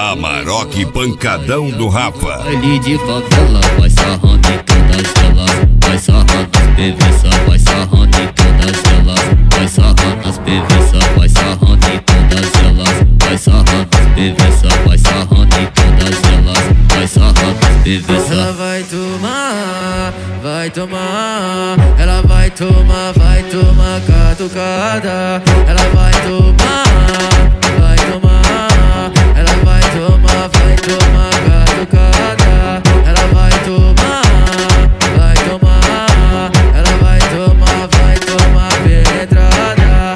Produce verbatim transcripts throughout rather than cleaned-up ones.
Amarok Pancadão do Rafa. Baile de favela, vai sarrando em todas elas. Vai sarrando as beviças, vai sarrando em todas elas. Vai sarrando as beviças, vai sarrando em todas elas. Vai sarrando as beviças, vai sarrando em todas elas. Vai sarrando as beviças. Ela vai tomar, vai tomar. Ela vai tomar, vai tomar catucada. Ela vai tomar, vai tomar. Ela vai tomar, vai tomar catucada. Ela vai tomar, vai tomar. Ela vai tomar, vai tomar penetrada.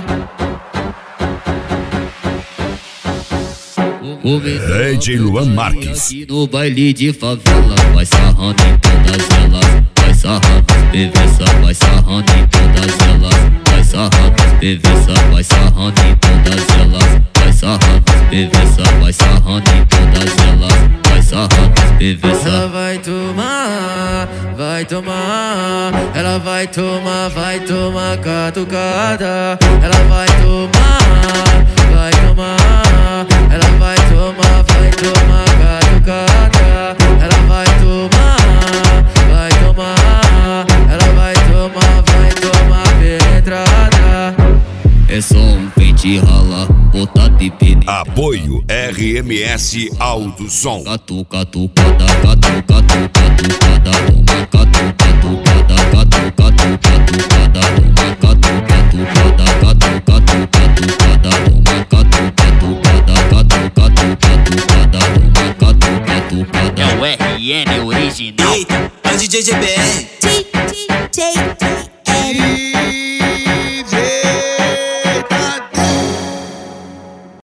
D J Luan Marques. No baile de favela, vai sarrando em todas elas. Vai sarrando as beviças, vai sarrando em todas elas. Vai sarrando as beviças, vai sarrando em todas elas. Vai sarrando as beviças, vai sarrando em todas elas. Vai sarrando as beviças. Ela vai tomar, vai tomar. Ela vai tomar, vai tomar catucada. Ela vai tomar, vai tomar. Ela vai tomar, vai tomar catucada. Ela vai tomar, vai tomar. Ela vai tomar, vai tomar penetrada. É só um pente rala, botar de pene. Apoio R M S Alto Som. Catu, catucada, catu, catu, catucada. Toma catu, catucada, catu, catu, catucada. Toma catu, catucada, catu, catu, catucada. Toma catu, catucada, catu, catu, catucada. Toma catu, catucada. É o R M original. Eita, é o D J G B R.